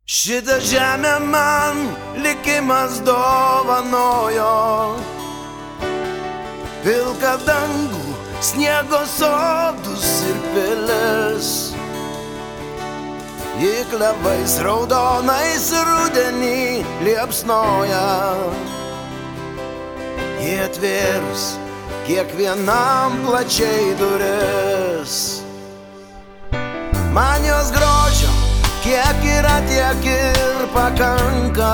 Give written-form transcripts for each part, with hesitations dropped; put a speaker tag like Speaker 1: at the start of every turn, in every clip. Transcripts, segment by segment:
Speaker 1: Šitą žemę man likimas dovanojo, pilką dangų, sniego sodus ir pilis. Ji klevais raudonais rudenį liepsnoja, ji atvėrus kiekvienam plačiai duris. Man jos grožio kiek yra, tiek ir pakanka.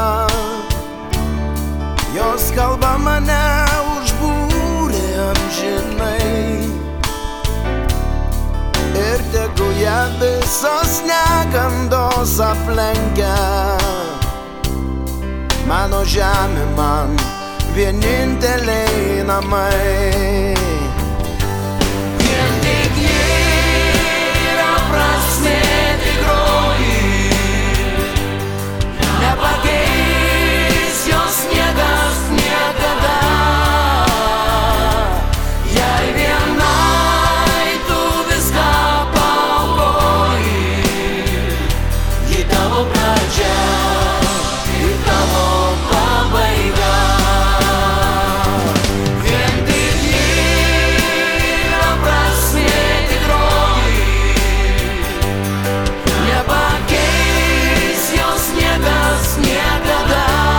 Speaker 1: Jos kalba mane užbūrė amžinai, ir tegu ją visos negandos aplenkia. Mano žemė man vieninteliai namai. Vien tik yra prasmė tikroji, nepakeis jos niekas niekada. Jei vienai tu viską paaukoji, ji tavo pradžia ir tavo pabaiga. Vien tik yra prasmė tikroji, nepakeis jos niekas niekada.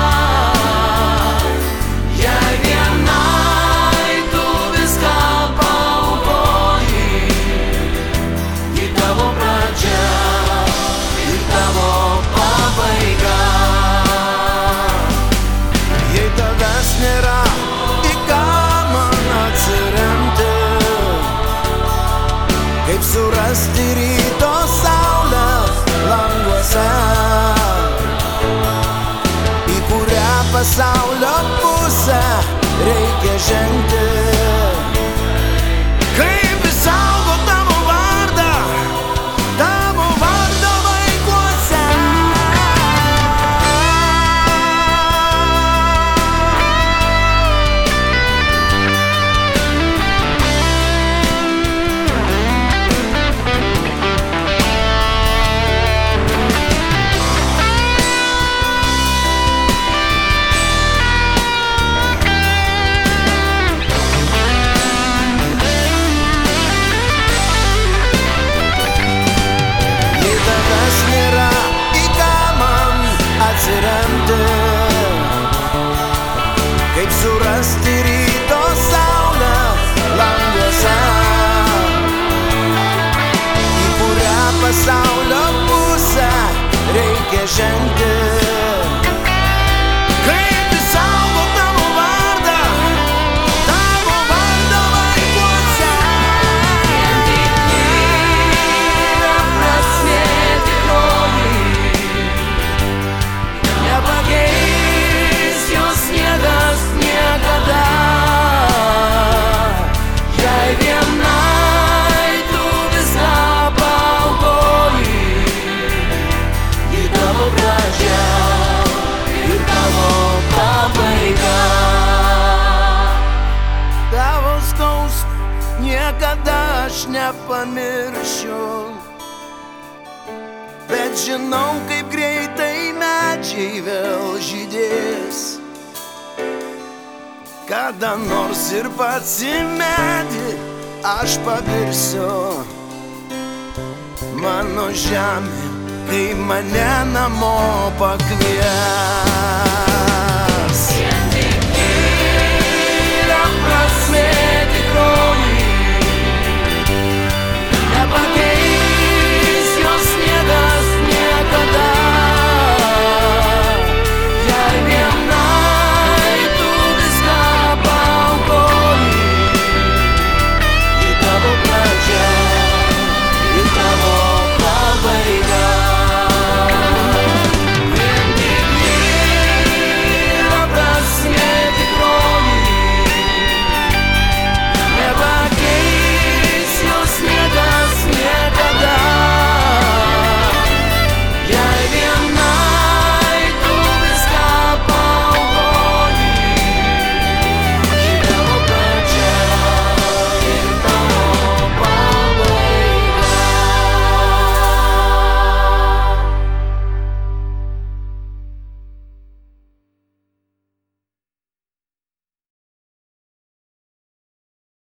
Speaker 1: Jei vienai tu viską paaukoji, ji tavo pradžia ir tavo pabaiga. Jei tavęs nėra, į ką man atsiremti, kaip surasti ryto saulę languose, į kurią pasaulio pusę reikia žengti. Kaip išsaugot tavo vardą vaikuose. Jei tavęs nėra, į ką man atsiremti, kaip surasti ryto saulę languose, į kurią pasaulio pusę reikia žengti. Kaip išsaugot tavo vardą vaikuose. Vien tik yra prasmė tikroji, nepakeis jos niekas niekada. Jei vienai tu viską paaukoji, ji tavo pradžia ir tavo pabaiga. Tavo skausmą niekada aš nepamiršiu, bet žinau, kaip greitai medžiai vėl žydės. Kada nors ir pats į medį aš pavirsiu. Mano žemė, kai mane namo pakvies.